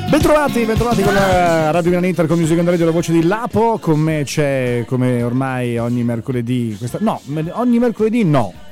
Bentrovati con la Radio Milan Inter, con Music on the Radio, la voce di Lapo. Con me c'è, come ormai ogni mercoledì, ogni mercoledì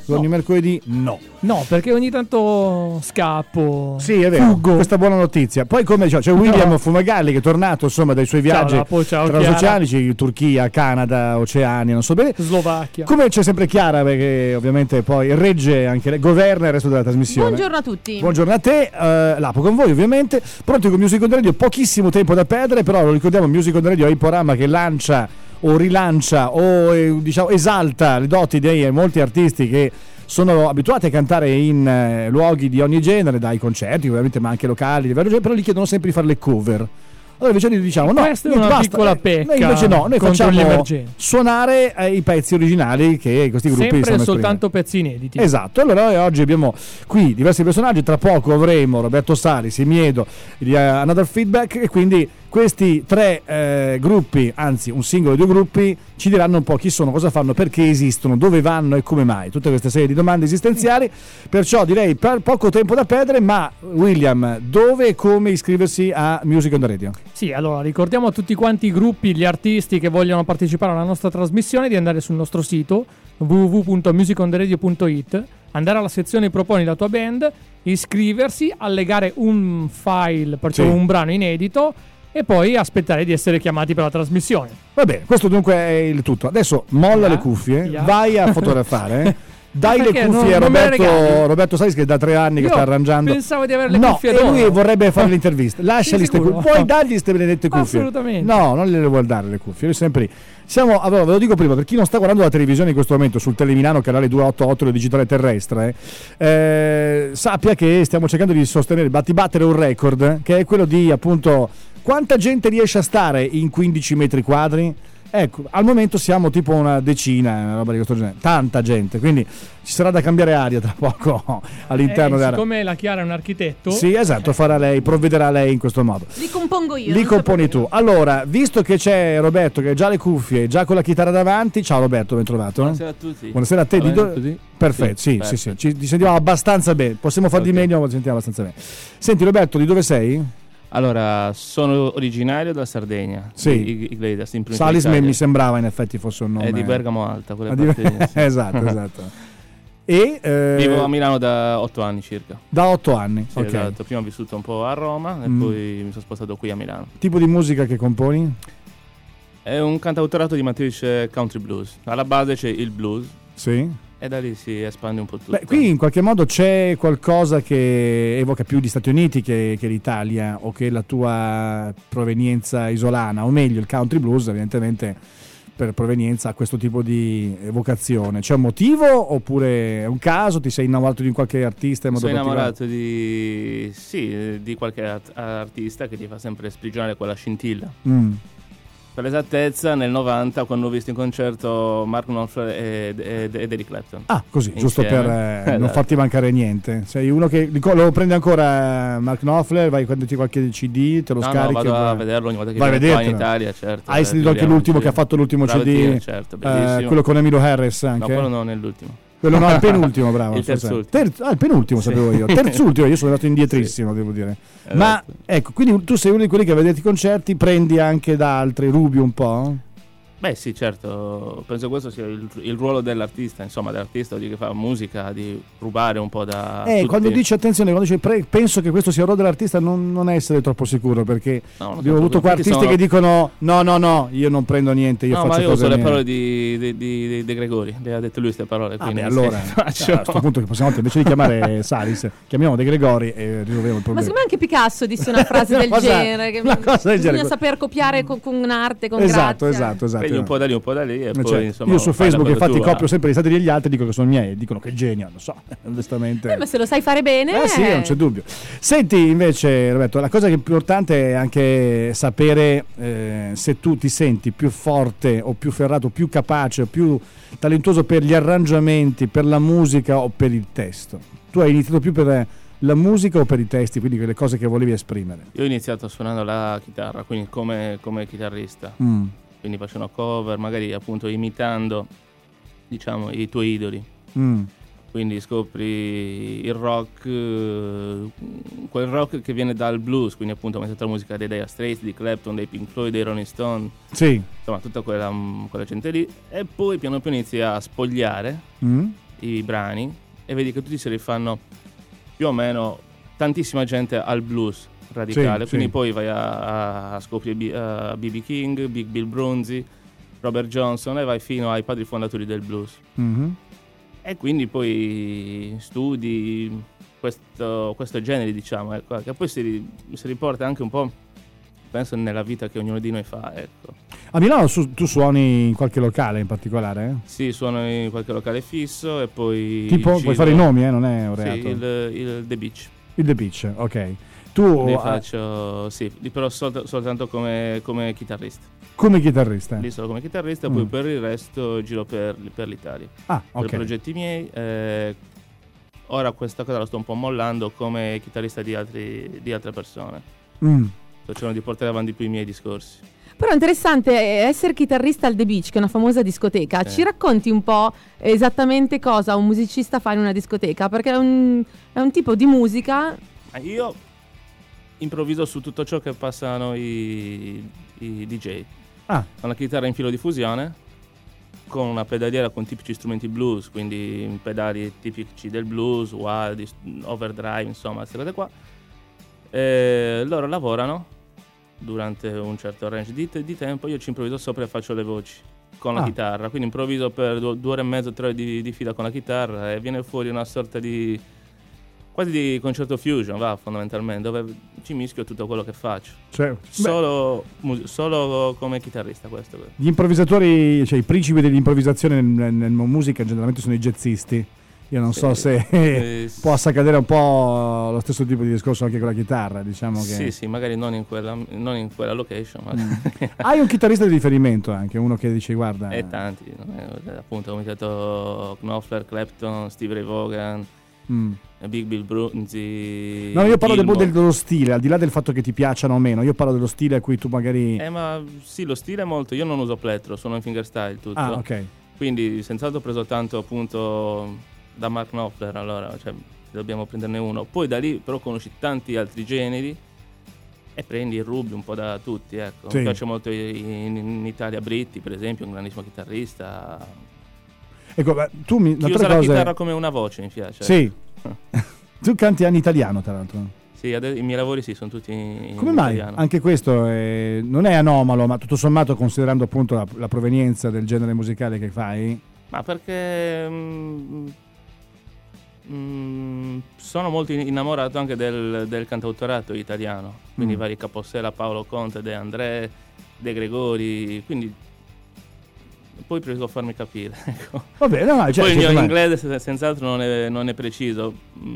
no. No, perché ogni tanto scappo. Sì, è vero, fuggo. Questa buona notizia. Poi come c'è William Fumagalli che è tornato insomma dai suoi viaggi transoceanici, Turchia, Canada, Oceania, non so bene, Slovacchia. Come c'è sempre Chiara, perché ovviamente poi regge anche lei, governa il resto della trasmissione. Buongiorno a tutti. Buongiorno a te, Lapo con voi ovviamente. Pronti con Music on the Radio, pochissimo tempo da perdere, però lo ricordiamo, Music on the Radio è il programma che lancia o rilancia o diciamo esalta le doti di molti artisti che sono abituati a cantare in luoghi di ogni genere, dai concerti ovviamente, ma anche locali di vario genere, però li chiedono sempre di fare le cover. Allora invece noi diciamo no, questa è una piccola pecca. Noi invece no, noi facciamo suonare i pezzi originali che questi gruppi sempre stanno soltanto pezzi inediti. Esatto. Allora oggi abbiamo qui diversi personaggi, tra poco avremo Roberto Sali, Simiedo di Another Feedback, e quindi questi tre gruppi, anzi un singolo e due gruppi, ci diranno un po' chi sono, cosa fanno, perché esistono, dove vanno e come mai, tutte queste serie di domande esistenziali. Perciò direi per poco tempo da perdere, ma William, dove e come iscriversi a Music on the Radio? Sì, allora ricordiamo a tutti quanti i gruppi, gli artisti che vogliono partecipare alla nostra trasmissione di andare sul nostro sito www.musiconderadio.it, andare alla sezione proponi la tua band, iscriversi, allegare un file, perciò un brano inedito, e poi aspettare di essere chiamati per la trasmissione. Va bene, questo dunque è il tutto. Adesso molla le cuffie, vai a fotografare. Dai le cuffie a Roberto Salis, che da 3 anni che sta arrangiando. Pensavo di avere le cuffie d'oro. E lui vorrebbe fare l'intervista. Lasciali ste cuffie. Puoi dargli queste benedette cuffie. Assolutamente. No, non gliele vuol dare le cuffie. Lui sempre lì. Allora, ve lo dico prima, per chi non sta guardando la televisione in questo momento sul Telemilano canale 288 del digitale terrestre, sappia che stiamo cercando di sostenere, battere un record, che è quello di appunto quanta gente riesce a stare in 15 metri quadri. Ecco, al momento siamo tipo una decina, una roba di questo genere, tanta gente, quindi ci sarà da cambiare aria tra poco all'interno della. Siccome la Chiara è un architetto. Sì, esatto, farà lei, provvederà lei in questo modo. Li compongo io. Li componi tu. Allora, visto che c'è Roberto che ha già le cuffie, già con la chitarra davanti. Ciao Roberto, ben trovato. Buonasera a tutti. Buonasera a te. Perfetto, sì. Ti sentiamo abbastanza bene. Possiamo far di meglio, ma ci sentiamo abbastanza bene. Senti Roberto, di dove sei? Allora, sono originario della Sardegna. Sì. Salis mi sembrava in effetti fosse un nome. È di Bergamo Alta, quella parte. Sì. esatto. E vivo a Milano da 8 anni circa. Da 8 anni, sì, ok. Esatto. Prima ho vissuto un po' a Roma e poi mi sono spostato qui a Milano. Tipo di musica che componi? È un cantautorato di matrice country blues. Alla base c'è il blues. Sì. E da lì si espande un po' tutto. Beh, qui in qualche modo c'è qualcosa che evoca più gli Stati Uniti che l'Italia, o che la tua provenienza isolana, o meglio il country blues evidentemente per provenienza ha questo tipo di evocazione. C'è un motivo oppure è un caso? Ti sei innamorato di qualche artista in modo particolare? Sono innamorato di qualche artista che ti fa sempre sprigionare quella scintilla. Per l'esattezza nel 90, quando ho visto in concerto Mark Knopfler ed Eric Clapton. Ah, così, insieme. Giusto per non farti mancare niente. Sei uno che lo prende ancora Mark Knopfler, vai quando ti qualche CD, te lo scarichi. No, vado a vederlo ogni volta che vai viene qua in Italia, certo. Hai sentito anche l'ultimo che ha fatto l'ultimo CD? Certo, bellissimo. Quello con Emilio Harris anche? No, quello no, nell'ultimo. Quello no, il penultimo, bravo. Il terzultimo. Il penultimo sapevo io. Terzultimo, io sono andato indietrissimo, devo dire. Esatto. Ma ecco, quindi tu sei uno di quelli che a vederti i concerti prendi anche da altri, rubi un po'? Beh sì, certo, penso questo sia il ruolo dell'artista, insomma, dell'artista che fa musica, di rubare un po' da tutti. Quando dici attenzione, quando dici penso che questo sia il ruolo dell'artista, non essere troppo sicuro, perché abbiamo avuto qua artisti che dicono no, io non prendo niente, io faccio cose ma io uso mie. le parole di De Gregori, le ha dette lui queste parole, quindi allora a questo punto che possiamo invece di chiamare Salis, chiamiamo De Gregori e risolviamo il problema. Ma secondo me anche Picasso disse una frase del genere, che bisogna saper copiare con arte, con grazia. Esatto. Un po' da lì e poi insomma, io su Facebook infatti copio sempre i stati degli altri, dico che sono miei, dicono che genio, lo so, onestamente. Ma se lo sai fare bene. Sì, non c'è dubbio. Senti invece Roberto, la cosa che è importante è anche sapere se tu ti senti più forte o più ferrato, più capace o più talentuoso per gli arrangiamenti, per la musica o per il testo. Tu hai iniziato più per la musica o per i testi, quindi quelle cose che volevi esprimere? Io ho iniziato suonando la chitarra, quindi come chitarrista. Quindi faccio una cover, magari appunto imitando, diciamo, i tuoi idoli. Quindi scopri il rock, quel rock che viene dal blues, quindi appunto tutta la musica dei Dire Straits, di Clapton, dei Pink Floyd, dei Rolling Stone, sì, insomma tutta quella gente lì, e poi piano piano inizi a spogliare i brani e vedi che tutti si rifanno più o meno tantissima gente al blues radicale, sì, quindi sì. poi vai a scoprire B.B. King, Big Bill Broonzy, Robert Johnson, e vai fino ai padri fondatori del blues. E quindi poi studi questo genere, diciamo, ecco, che poi si riporta anche un po', penso, nella vita che ognuno di noi fa, ecco. A Milano tu suoni in qualche locale in particolare? Sì, suono in qualche locale fisso e poi Tipo, puoi fare i nomi, non è un reato? Sì, il The Beach. Il The Beach, ok. Tu li faccio, sì, però soltanto come chitarrista. Come chitarrista? Lì solo come chitarrista, poi per il resto giro per l'Italia. Ah, ok. Per progetti miei. Ora questa cosa la sto un po' mollando come chitarrista di altre persone. Sto cercando di portare avanti più i miei discorsi. Però è interessante essere chitarrista al The Beach, che è una famosa discoteca. Ci racconti un po' esattamente cosa un musicista fa in una discoteca? Perché è un tipo di musica. Io improvviso su tutto ciò che passano i DJ. Con la chitarra in filo di fusione, con una pedaliera con tipici strumenti blues, quindi pedali tipici del blues, wild, overdrive, insomma, queste cose qua. Loro lavorano durante un certo range di tempo, io ci improvviso sopra e faccio le voci con la chitarra, quindi improvviso per 2 ore e mezzo, 3 ore di fila con la chitarra e viene fuori una sorta di quasi di concerto fusion, fondamentalmente, dove ci mischio tutto quello che faccio. Cioè, solo come chitarrista, questo. Gli improvvisatori, cioè i principi dell'improvvisazione nel musica generalmente sono i jazzisti. Io non so se possa accadere un po' lo stesso tipo di discorso anche con la chitarra, diciamo che... Sì, magari non in quella location. Ma... Hai un chitarrista di riferimento anche, uno che dice guarda... Tanti, appunto ho iniziato Knopfler, Clapton, Steve Ray Vaughan, Big Bill Broonzy. No, io parlo dello stile, al di là del fatto che ti piacciono o meno, io parlo dello stile a cui tu magari... Ma sì, lo stile è molto, io non uso plettro, sono in fingerstyle tutto. Ok. Quindi senz'altro ho preso tanto appunto... da Mark Knopfler, allora, cioè, dobbiamo prenderne uno. Poi da lì però conosci tanti altri generi e prendi e rubi un po' da tutti, ecco. Mi piace molto in Italia Britti, per esempio, un grandissimo chitarrista. Ecco, tu mi... Chi usa la chitarra come una voce, mi piace. Sì. Tu canti in italiano, tra l'altro. Sì, i miei lavori sono tutti in come mai? Italiano. Anche questo non è anomalo, ma tutto sommato, considerando appunto la provenienza del genere musicale che fai? Ma perché... sono molto innamorato anche del cantautorato italiano, quindi vari Capossela, Paolo Conte, De André, De Gregori, quindi poi preferisco farmi capire, ecco. Vabbè, no, poi il mio inglese senz'altro non è preciso,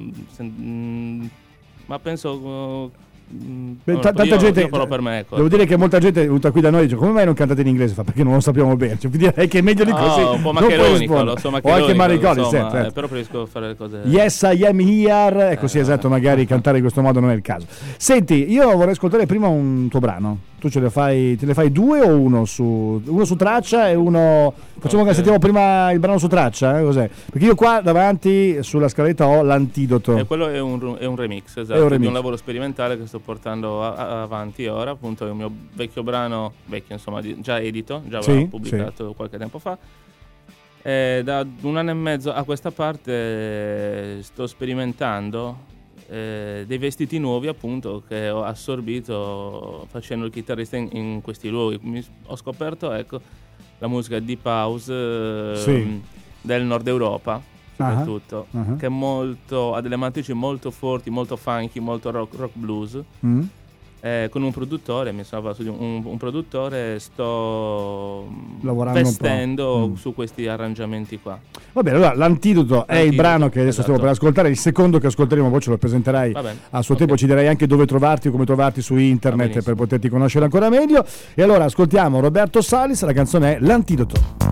ma penso tanta gente parlo per me, ecco. Devo dire che molta gente è venuta qui da noi e dice come mai non cantate in inglese? Perché non lo sappiamo bene, cioè, direi che è meglio di così. Un po' maccheronico, lo so, o anche mariconi, però preferisco fare le cose. Yes, I am here. Ecco, sì, esatto, magari cantare in questo modo non è il caso. Senti, io vorrei ascoltare prima un tuo brano. Tu te ne fai 2 o uno su traccia e uno... Facciamo che sentiamo prima il brano su traccia, cos'è? Perché io qua davanti sulla scaletta ho l'Antidoto. E quello è un remix, esatto, di un lavoro sperimentale che sto portando avanti ora, appunto è un mio vecchio brano, insomma, già edito, già pubblicato qualche tempo fa. Da 1 anno e mezzo a questa parte sto sperimentando dei vestiti nuovi, appunto, che ho assorbito facendo il chitarrista in questi luoghi. Ho scoperto, ecco, la musica deep house del nord Europa, soprattutto, che è molto, ha delle matrici molto forti, molto funky, molto rock blues. Con un produttore, mi sono su un produttore, sto lavorando vestendo su questi arrangiamenti qua. Va bene, allora l'Antidoto è il brano che adesso stiamo per ascoltare, il secondo che ascolteremo poi ce lo presenterai a suo tempo, ci dirai anche dove trovarti o come trovarti su internet per poterti conoscere ancora meglio. E allora ascoltiamo Roberto Salis, la canzone è L'Antidoto.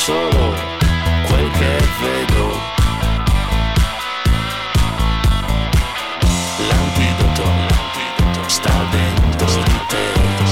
solo quel che vedo. L'antidoto sta dentro di te.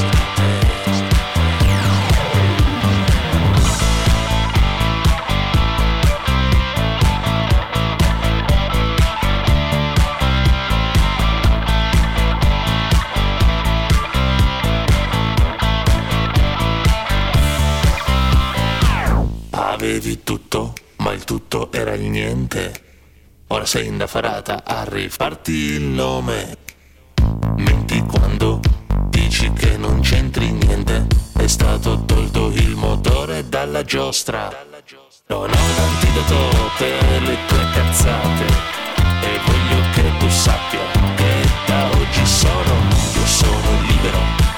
Avevi tutto, ma il tutto era il niente. Ora sei indaffarata a rifarti il nome. Menti quando dici che non c'entri niente. È stato tolto il motore dalla giostra. Non ho l'antidoto per le tue cazzate. E voglio che tu sappia che da oggi io sono libero.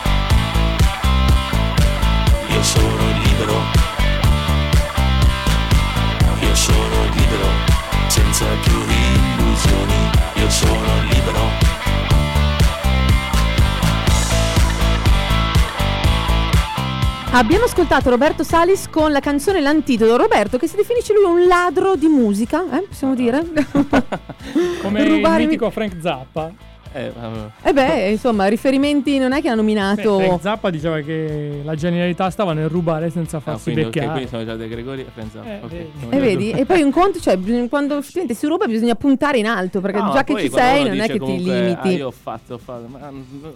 Io sono libero. Io sono libero, senza più illusioni, io sono libero. Abbiamo ascoltato Roberto Salis con la canzone L'Antidoto. Roberto, che si definisce lui un ladro di musica, possiamo dire? Come il mitico Frank Zappa. Insomma, riferimenti non è che ha nominato. Frank Zappa diceva che la genialità stava nel rubare senza farsi beccare. Quindi sono già De Gregori e Frank Zappa. Vedi? E poi un conto, cioè, quando effettivamente si ruba bisogna puntare in alto, perché già che ci sei non è che ti limiti. Io ho fatto, ma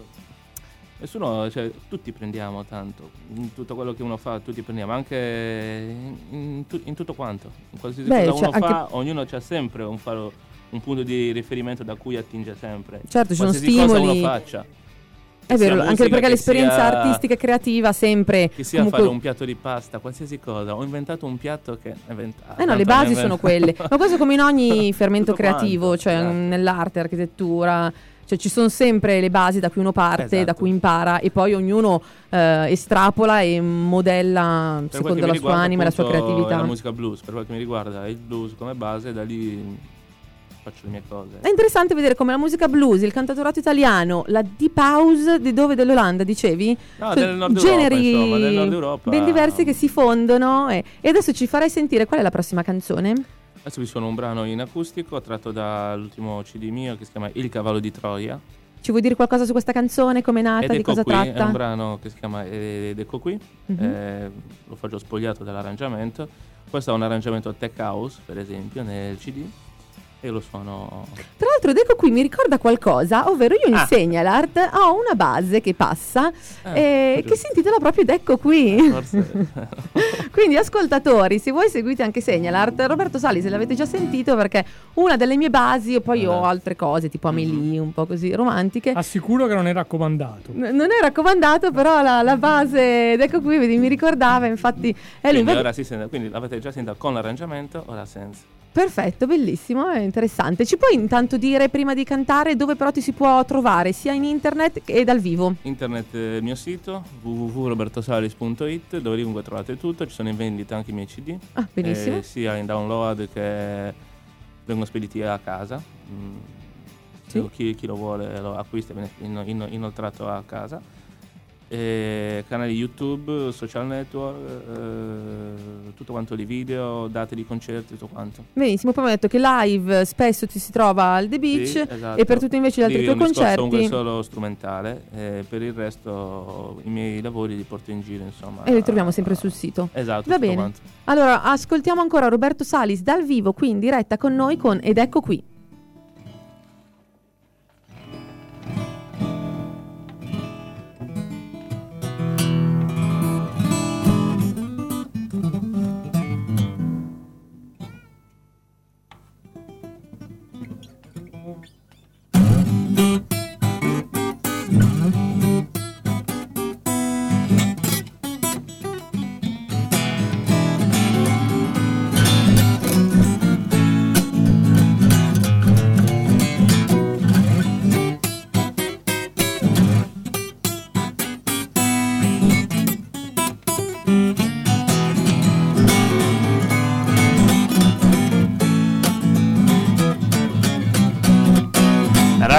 nessuno, cioè, tutti prendiamo tanto. In tutto quello che uno fa, tutti prendiamo, anche in tutto quanto. In qualsiasi cosa uno fa, ognuno c'ha sempre un punto di riferimento da cui attinge sempre. Certo, ci sono stimoli. Cosa uno faccia. È vero, anche perché l'esperienza artistica e creativa sempre. Che sia fare un piatto di pasta, qualsiasi cosa. Ho inventato un piatto che le basi sono quelle. Ma questo come in ogni fermento creativo, quanto, cioè nell'arte, architettura. Cioè ci sono sempre le basi da cui uno parte, da cui impara, e poi ognuno estrapola e modella secondo la sua anima e la sua creatività. La musica blues, per quel che mi riguarda, il blues come base, da lì faccio le mie cose. È interessante vedere come la musica blues, il cantautorato italiano, la deep house di dove? Dell'Olanda, dicevi? No, del nord generi Europa, del nord Europa. Ben diversi che si fondono. E adesso ci farai sentire qual è la prossima canzone? Adesso vi suono un brano in acustico tratto dall'ultimo CD mio che si chiama Il cavallo di Troia. Ci vuoi dire qualcosa su questa canzone? Come è nata? Di cosa tratta? È un brano che si chiama Ed ecco qui. Lo faccio spogliato dall'arrangiamento. Questo è un arrangiamento tech house, per esempio, nel CD. E lo suono. Tra l'altro, ecco qui mi ricorda qualcosa, ovvero io in Segnalart ho una base che passa che si intitola proprio Ecco qui. Forse. Quindi ascoltatori, se voi seguite anche Segnalart, Roberto Salis l'avete già sentito, perché una delle mie basi, io poi ho altre cose tipo Amélie, un po' così romantiche. Assicuro che non è raccomandato. Non è raccomandato, però la base Ecco qui, vedi, mi ricordava, infatti. Quindi ora si sente, quindi l'avete già sentita con l'arrangiamento, ora senza. Perfetto, bellissimo, è interessante. Ci puoi intanto dire prima di cantare dove però ti si può trovare sia in internet che dal vivo? Internet, il mio sito www.robertosalis.it, dove comunque trovate tutto, ci sono in vendita anche i miei CD. Ah, benissimo. Sia in download che vengono spediti a casa. Sì. Chi lo vuole lo acquista e viene inoltrato a casa. Canali YouTube, social network, tutto quanto di video, date di concerti, tutto quanto. Benissimo, poi mi ha detto che live spesso ti si trova al The Beach, sì, esatto. E per tutti invece gli altri tuoi concerti comunque solo strumentale, per il resto i miei lavori li porto in giro, insomma. E li troviamo sempre sul sito. Esatto. Va bene. Quanto. Allora ascoltiamo ancora Roberto Salis dal vivo qui in diretta con noi con Ed ecco qui.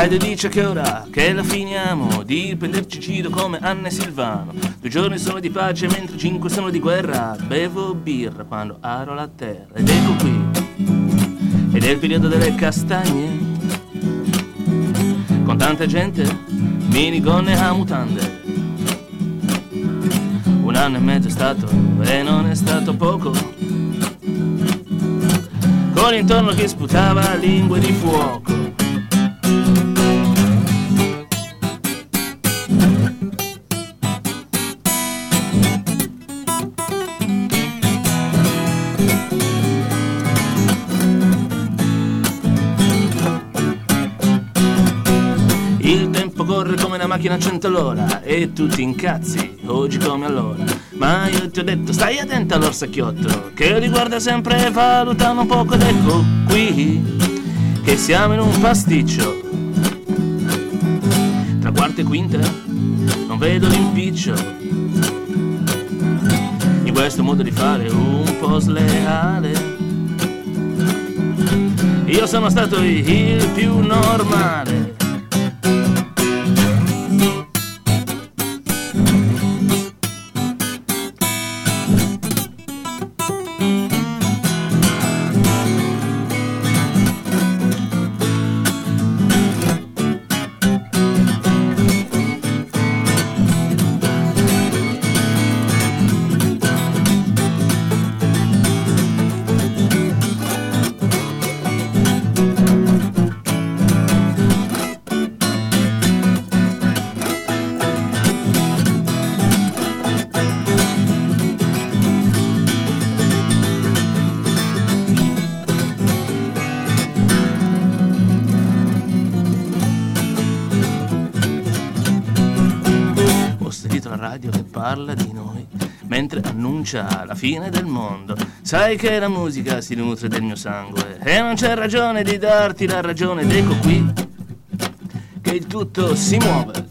Radio dice che ora che la finiamo di prenderci giro come Anna e Silvano. 2 giorni sono di pace mentre 5 sono di guerra. Bevo birra quando aro la terra. Ed ecco qui, ed è il periodo delle castagne, con tanta gente, minigonne a mutande. 1 anno e mezzo è stato, e non è stato poco, con intorno chi sputava lingue di fuoco. Corre come una macchina a 100 all'ora e tu ti incazzi, oggi come allora. Ma io ti ho detto stai attento all'orsacchiotto che riguarda sempre e valuta un poco. Ed ecco qui che siamo in un pasticcio, tra quarta e quinta non vedo l'impiccio, in questo modo di fare un po' sleale. Io sono stato il più normale. Parla di noi mentre annuncia la fine del mondo. Sai che la musica si nutre del mio sangue e non c'è ragione di darti la ragione. Ed ecco qui che il tutto si muove,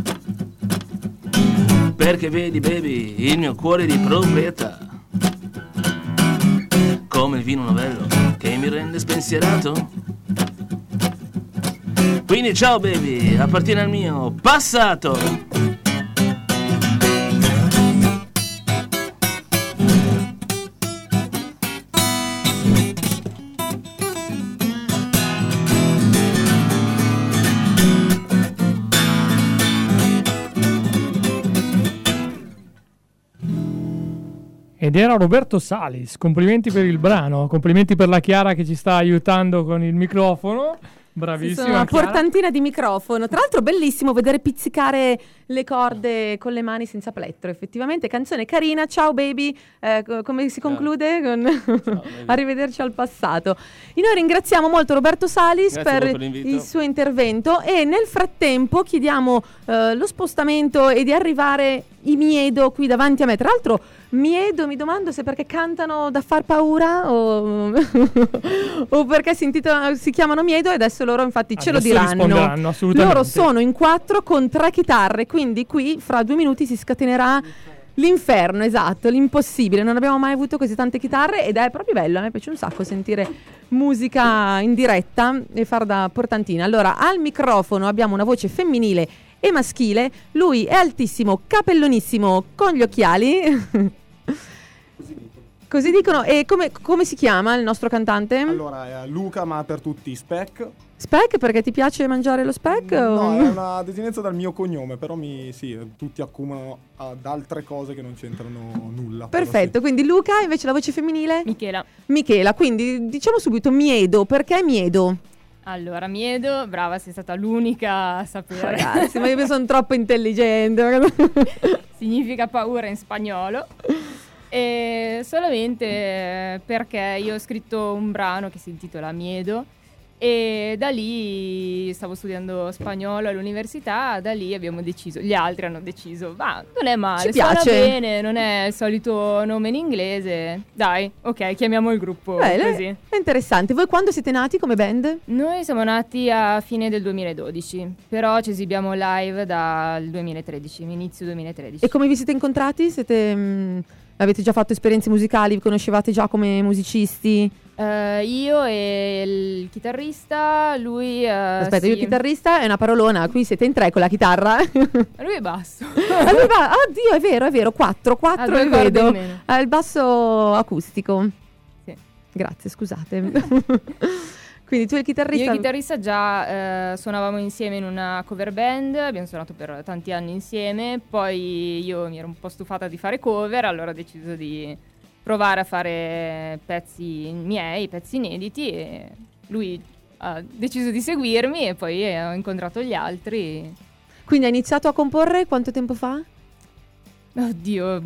perché vedi baby il mio cuore di proprietà, come il vino novello che mi rende spensierato. Quindi ciao baby, appartiene al mio passato. Ed era Roberto Salis. Complimenti per il brano, complimenti per la Chiara che ci sta aiutando con il microfono. Bravissima. Sì, una Chiara. portantina di microfono. Tra l'altro bellissimo vedere pizzicare le corde con le mani senza plettro. Effettivamente canzone carina. Ciao baby. Come si conclude? Con arrivederci al passato. E noi ringraziamo molto Roberto Salis per il suo intervento e nel frattempo chiediamo lo spostamento e di arrivare i Miedo qui davanti a me. Tra l'altro Miedo, mi domando se perché cantano da far paura o perché si chiamano Miedo, e adesso loro infatti ce lo diranno. Assolutamente. Loro sono in 4 con 3 chitarre, quindi qui fra 2 minuti si scatenerà l'inferno, esatto, l'impossibile. Non abbiamo mai avuto così tante chitarre ed è proprio bello. A me piace un sacco sentire musica in diretta e far da portantina. Allora, al microfono abbiamo una voce femminile e maschile. Lui è altissimo, capellonissimo, con gli occhiali. Così dicono. E come si chiama il nostro cantante? Allora, è Luca, ma per tutti Speck. Speck, perché ti piace mangiare lo speck? No, è una desinenza dal mio cognome, però tutti accomunano ad altre cose che non c'entrano nulla. Perfetto, sì. Quindi Luca, invece la voce femminile? Michela, quindi diciamo subito Miedo, perché Miedo? Allora, Miedo, brava, sei stata l'unica a sapere. Ragazzi, ma io sono troppo intelligente. Significa paura in spagnolo. E solamente perché io ho scritto un brano che si intitola Miedo e da lì stavo studiando spagnolo all'università, da lì abbiamo deciso, gli altri hanno deciso, ma non è male, ci piace, suona bene, non è il solito nome in inglese, dai, ok, chiamiamo il gruppo così. È interessante. Voi quando siete nati come band? Noi siamo nati a fine del 2012, però ci esibiamo live dal 2013, inizio 2013. E come vi siete incontrati? Avete già fatto esperienze musicali? Vi conoscevate già come musicisti? Io e il chitarrista, lui... Aspetta, io chitarrista è una parolona, qui siete in 3 con la chitarra. Lui è basso. Oddio, è vero, 4 2 io corde vedo. in meno. Il basso acustico. Sì. Grazie, scusate. Quindi tu e il chitarrista... Io e il chitarrista già suonavamo insieme in una cover band, abbiamo suonato per tanti anni insieme, poi io mi ero un po' stufata di fare cover, allora ho deciso di provare a fare pezzi miei, pezzi inediti, e lui ha deciso di seguirmi e poi ho incontrato gli altri. Quindi hai iniziato a comporre quanto tempo fa? Oddio,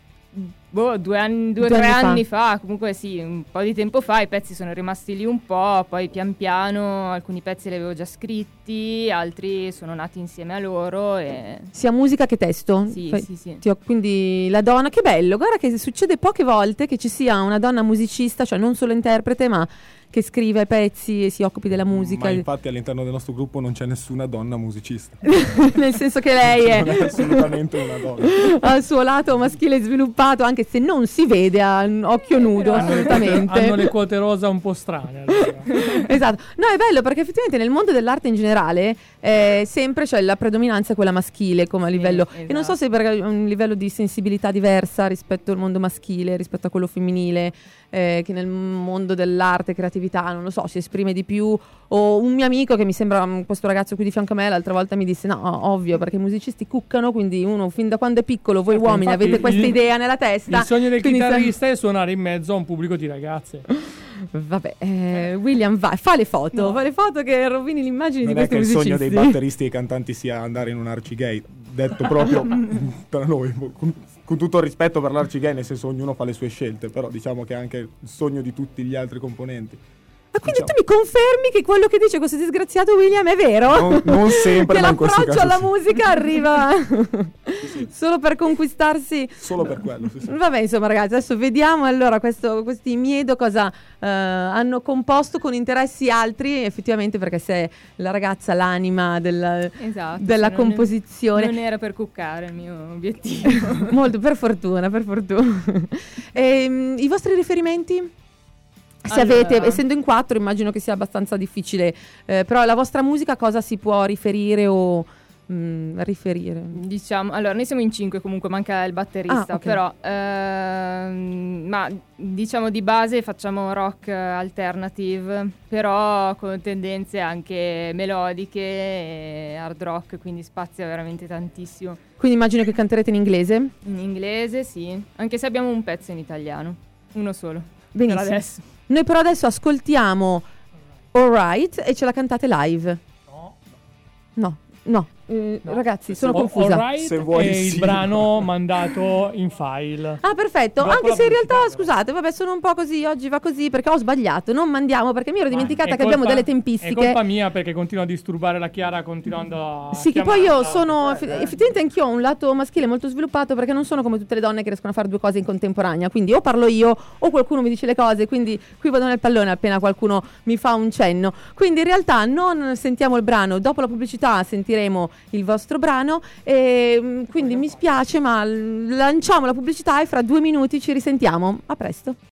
2 anni, 3 anni fa, comunque sì, un po' di tempo fa. I pezzi sono rimasti lì un po', poi pian piano alcuni pezzi li avevo già scritti, altri sono nati insieme a loro. Sia musica che testo? Sì, sì. Quindi la donna, che bello, guarda che succede poche volte che ci sia una donna musicista, cioè non solo interprete, ma che scrive pezzi e si occupi della musica. Ma infatti all'interno del nostro gruppo non c'è nessuna donna musicista. Nel senso che lei non è assolutamente una donna. Ha il suo lato maschile sviluppato, anche se non si vede a occhio nudo, assolutamente. Hanno le quote rosa un po' strane. Allora. Esatto. No, è bello perché effettivamente nel mondo dell'arte in generale sempre c'è la predominanza quella maschile come a livello, esatto. E non so se per un livello di sensibilità diversa rispetto al mondo maschile, rispetto a quello femminile, che nel mondo dell'arte, creatività, non lo so, si esprime di più. O un mio amico che mi sembra questo ragazzo qui di fianco a me l'altra volta mi disse no, ovvio, perché i musicisti cuccano, quindi uno fin da quando è piccolo, voi uomini avete questa idea nella testa. Il sogno del chitarrista è suonare in mezzo a un pubblico di ragazze. Vabbè, William fa le foto, che rovini l'immagine non di questi musicisti. Non è che il sogno dei batteristi e cantanti sia andare in un arcigay, detto proprio per noi, con tutto il rispetto per l'arcigay, nel senso ognuno fa le sue scelte, però diciamo che è anche il sogno di tutti gli altri componenti. Ma quindi tu mi confermi che quello che dice questo disgraziato William è vero? Non sempre, che ma in questo l'approccio caso alla sì. musica arriva sì. solo per conquistarsi. Solo per quello, sì. Vabbè, insomma, ragazzi, adesso vediamo allora questi Miedo cosa hanno composto con interessi altri, effettivamente, perché se la ragazza l'anima della composizione. Non era per cuccare il mio obiettivo. Molto, per fortuna. I vostri riferimenti? Se avete, essendo in 4, immagino che sia abbastanza difficile, però la vostra musica cosa si può riferire o riferire? Diciamo, allora noi siamo in 5, comunque manca il batterista, okay. Però ma diciamo di base facciamo rock alternative, però con tendenze anche melodiche e hard rock, quindi spazia veramente tantissimo. Quindi immagino che canterete in inglese? In inglese sì, anche se abbiamo un pezzo in italiano, uno solo. Benissimo. Per adesso. Noi però adesso ascoltiamo Alright e ce la cantate live. No. Ragazzi, sono confusa. Alright se vuoi, è sì. il brano mandato in file. Ah, perfetto. Dopo Anche la se in realtà, pubblicità, scusate, vabbè, sono un po' così, oggi va così perché ho sbagliato. Non mandiamo perché mi ero dimenticata È che abbiamo delle tempistiche. È colpa mia perché continua a disturbare la Chiara continuando a Sì, che poi io chiamarla. sono effettivamente anch'io ho un lato maschile molto sviluppato, perché non sono come tutte le donne che riescono a fare 2 cose in contemporanea, quindi o parlo io o qualcuno mi dice le cose, quindi qui vado nel pallone appena qualcuno mi fa un cenno. Quindi in realtà non sentiamo il brano, dopo la pubblicità sentiremo il vostro brano e quindi mi spiace, ma lanciamo la pubblicità e fra 2 minuti ci risentiamo. A presto.